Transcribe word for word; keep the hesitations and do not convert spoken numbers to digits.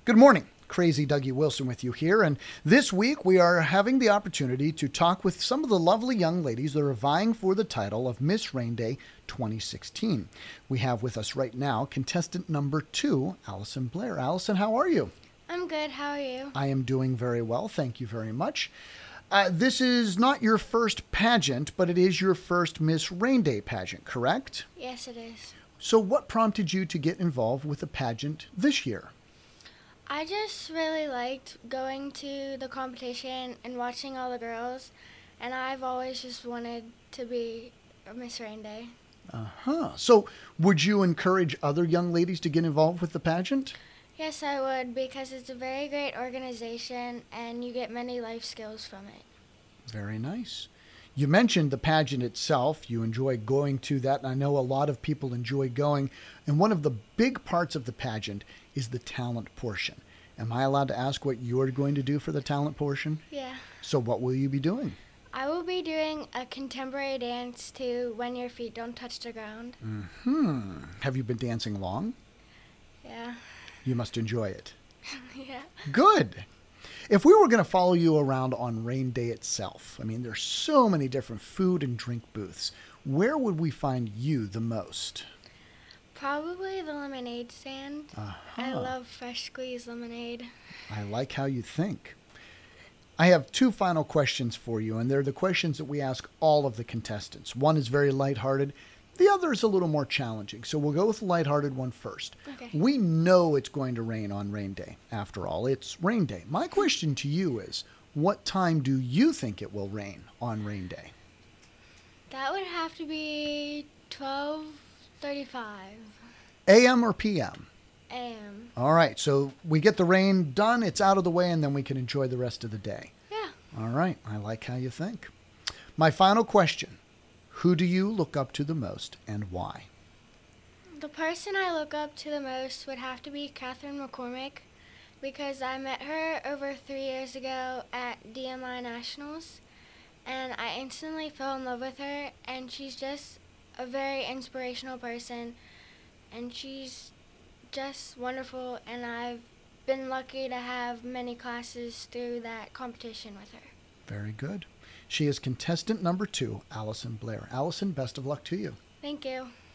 Good morning. Crazy Dougie Wilson with you here. And this week we are having the opportunity to talk with some of the lovely young ladies that are vying for the title of Miss Rain Day twenty sixteen. We have with us right now contestant number two, Allison Blair. Allison, how are you? I'm good. How are you? I am doing very well. Thank you very much. Uh, this is not your first pageant, but it is your first Miss Rain Day pageant, correct? Yes, it is. So what prompted you to get involved with the pageant this year? I just really liked going to the competition and watching all the girls, and I've always just wanted to be a Miss Rain Day. Uh-huh. So would you encourage other young ladies to get involved with the pageant? Yes, I would, because it's a very great organization, and you get many life skills from it. Very nice. You mentioned the pageant itself. You enjoy going to that, and I know a lot of people enjoy going. And one of the big parts of the pageant is the talent portion. Am I allowed to ask what you're going to do for the talent portion? Yeah. So what will you be doing? I will be doing a contemporary dance to When Your Feet Don't Touch the Ground. Hmm. Have you been dancing long? Yeah. You must enjoy it. Yeah. Good. If we were going to follow you around on Rain Day itself, I mean, there's so many different food and drink booths. Where would we find you the most? Probably the lemonade stand. Uh-huh. I love fresh squeezed lemonade. I like how you think. I have two final questions for you, and they're the questions that we ask all of the contestants. One is very lighthearted. The other is a little more challenging, so we'll go with the lighthearted one first. Okay. We know it's going to rain on Rain Day. After all, it's Rain Day. My question to you is, what time do you think it will rain on Rain Day? That would have to be twelve thirty-five A M or P M? A M All right, so we get the rain done, it's out of the way, and then we can enjoy the rest of the day. Yeah. All right, I like how you think. My final question. Who do you look up to the most and why? The person I look up to the most would have to be Catherine McCormick, because I met her over three years ago at D M I Nationals, and I instantly fell in love with her, and she's just a very inspirational person, and she's just wonderful, and I've been lucky to have many classes through that competition with her. Very good. She is contestant number two, Allison Blair. Allison, best of luck to you. Thank you.